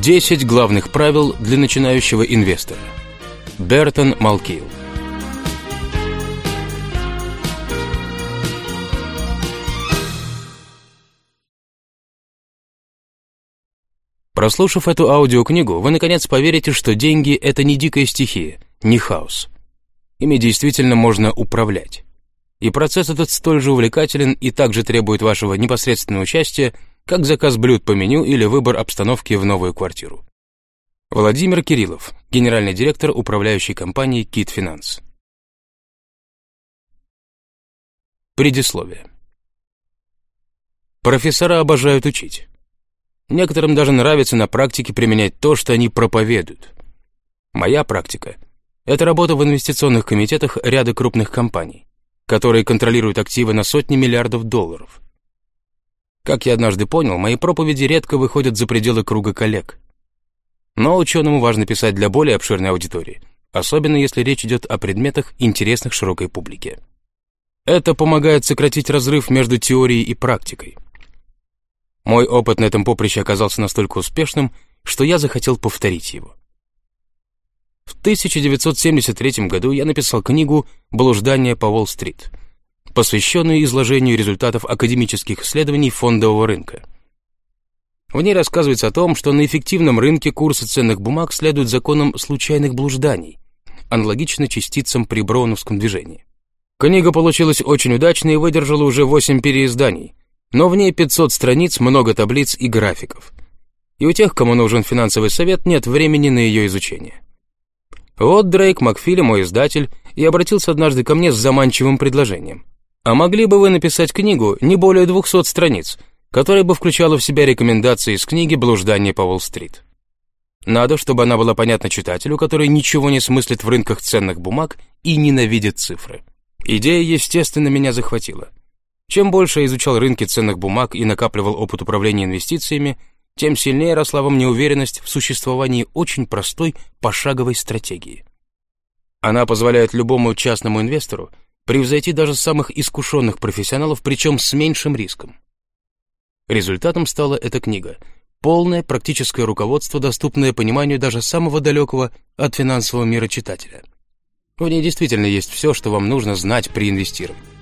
10 главных правил для начинающего инвестора. Бертон Малкил. Прослушав эту аудиокнигу, вы наконец поверите, что деньги — это не дикая стихия, не хаос. Ими действительно можно управлять. И процесс этот столь же увлекателен и также требует вашего непосредственного участия, как заказ блюд по меню или выбор обстановки в новую квартиру. Владимир Кириллов, генеральный директор управляющей компании Kit Finance. Предисловие. Профессора обожают учить. Некоторым даже нравится на практике применять то, что они проповедуют. Моя практика — это работа в инвестиционных комитетах ряда крупных компаний, которые контролируют активы на сотни миллиардов долларов. Как я однажды понял, мои проповеди редко выходят за пределы круга коллег. Но ученому важно писать для более обширной аудитории, особенно если речь идет о предметах, интересных широкой публике. Это помогает сократить разрыв между теорией и практикой. Мой опыт на этом поприще оказался настолько успешным, что я захотел повторить его. В 1973 году я написал книгу «Блуждание по Уолл-стрит», посвященную изложению результатов академических исследований фондового рынка. В ней рассказывается о том, что на эффективном рынке курсы ценных бумаг следуют законам случайных блужданий, аналогично частицам при броуновском движении. Книга получилась очень удачной и выдержала уже 8 переизданий, но в ней 500 страниц, много таблиц и графиков. И у тех, кому нужен финансовый совет, нет времени на ее изучение. Вот Дрейк Макфилли, мой издатель, и обратился однажды ко мне с заманчивым предложением. А могли бы вы написать книгу не более 200 страниц, которая бы включала в себя рекомендации из книги «Блуждание по Уолл-стрит». Надо, чтобы она была понятна читателю, который ничего не смыслит в рынках ценных бумаг и ненавидит цифры. Идея, естественно, меня захватила. Чем больше я изучал рынки ценных бумаг и накапливал опыт управления инвестициями, тем сильнее росла во мне уверенность в существовании очень простой пошаговой стратегии. Она позволяет любому частному инвестору превзойти даже самых искушенных профессионалов, причем с меньшим риском. Результатом стала эта книга — полное практическое руководство, доступное пониманию даже самого далекого от финансового мира читателя. В ней действительно есть все, что вам нужно знать при инвестировании.